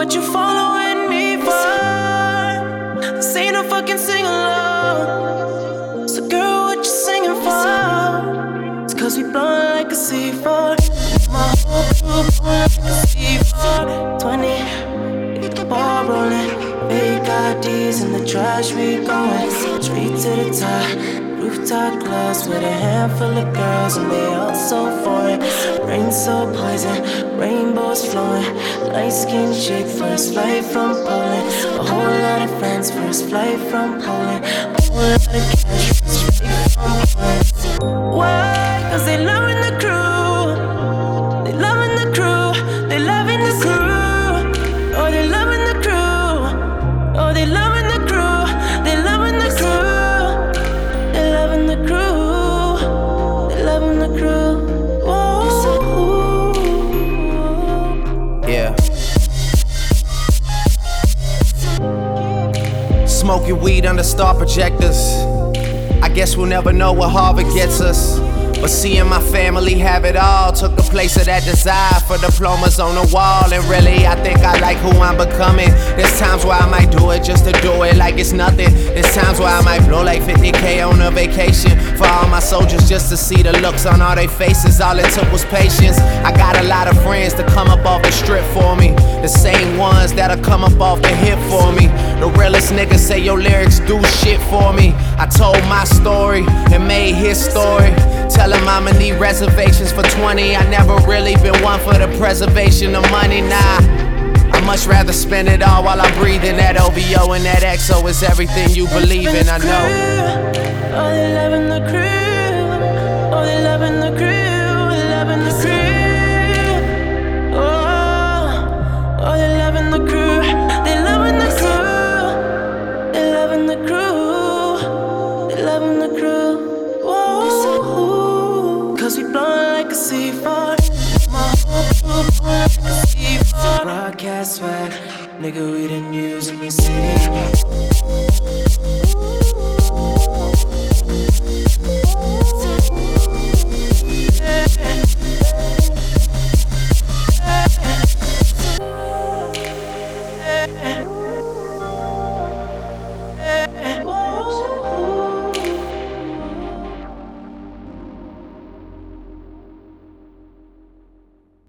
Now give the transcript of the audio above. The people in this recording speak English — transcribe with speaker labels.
Speaker 1: what you following me for? This ain't no fucking sing-along. So girl, what you singing for? It's cause we blowin' like a C4. My whole crew blowin' like a C4. 20, get the ball rollin'. Fake IDs in the trash, we goin' straight to the top. Rooftop clubs with a handful of girls and they all so foreign. Rain so poison, rainbows flowing. Light-skinned chick, first flight from Poland. A whole lot of friends, first flight from Poland. A whole lot of cash, first flight from Poland. Why? Cause they loving the crew. They loving the crew. They loving the crew. Oh, they loving the crew. Oh, they loving the crew. They loving the crew. They loving the crew. They loving the crew. Whoa.
Speaker 2: Yeah. Smoking weed under star projectors. I guess we'll never know what Harvard gets us. But seeing my family have it all took the place of that desire for diplomas on the wall. And really, I think I like who I'm becoming. There's times where I might do it just to do it like it's nothing. There's times where I might blow like 50K on a vacation for all my soldiers just to see the looks on all their faces. All it took was patience. I got a lot of friends to come up off the strip for me, the same ones that'll come up off the hip for me. The realest niggas say your lyrics do shit for me. I told my story and made his story. Tell him I'ma need reservations for 20. I never really been one for the preservation of money, nah. I much rather spend it all while I'm breathing. That OVO and that XO is everything you believe in, I know.
Speaker 1: Oh, they loving the crew. Oh, they loving the crew. They loving the crew. Oh, oh, they loving the crew. They loving the crew. They loving the crew. They loving the crew. Whoa. Cause we blowin' like a C4. My whole crew blowin' like a C4. Broadcast swag, nigga, we done using the city.